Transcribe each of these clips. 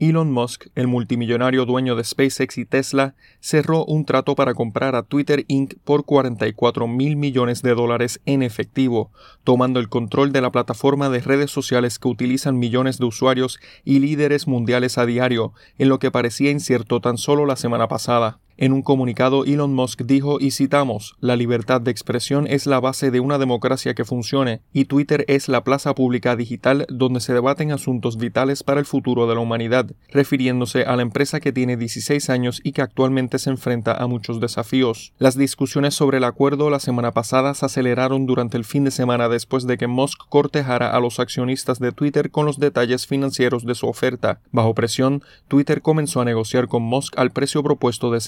Elon Musk, el multimillonario dueño de SpaceX y Tesla, cerró un trato para comprar a Twitter Inc. por $44,000 millones en efectivo, tomando el control de la plataforma de redes sociales que utilizan millones de usuarios y líderes mundiales a diario, en lo que parecía incierto tan solo la semana pasada. En un comunicado, Elon Musk dijo, y citamos, «La libertad de expresión es la base de una democracia que funcione, y Twitter es la plaza pública digital donde se debaten asuntos vitales para el futuro de la humanidad», refiriéndose a la empresa que tiene 16 años y que actualmente se enfrenta a muchos desafíos. Las discusiones sobre el acuerdo la semana pasada se aceleraron durante el fin de semana después de que Musk cortejara a los accionistas de Twitter con los detalles financieros de su oferta. Bajo presión, Twitter comenzó a negociar con Musk al precio propuesto de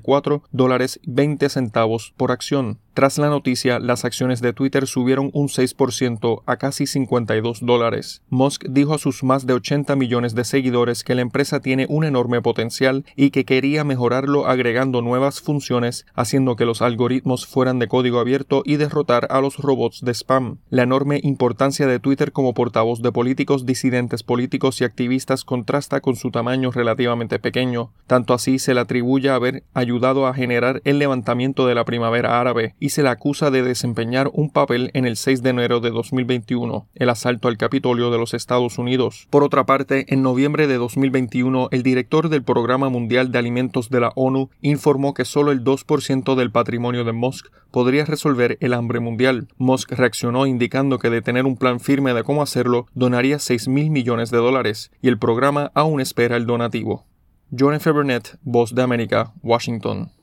$54.20 por acción. Tras la noticia, las acciones de Twitter subieron un 6% a casi $52. Musk dijo a sus más de 80 millones de seguidores que la empresa tiene un enorme potencial y que quería mejorarlo agregando nuevas funciones, haciendo que los algoritmos fueran de código abierto y derrotar a los robots de spam. La enorme importancia de Twitter como portavoz de políticos, disidentes políticos y activistas contrasta con su tamaño relativamente pequeño. Tanto así se le atribuye haber ayudado a generar el levantamiento de la primavera árabe y se le acusa de desempeñar un papel en el 6 de enero de 2021, el asalto al Capitolio de los Estados Unidos. Por otra parte, en noviembre de 2021, el director del Programa Mundial de Alimentos de la ONU informó que solo el 2% del patrimonio de Musk podría resolver el hambre mundial. Musk reaccionó indicando que de tener un plan firme de cómo hacerlo, donaría $6,000 millones y el programa aún espera el donativo. John F. Burnett, Voz de América, Washington.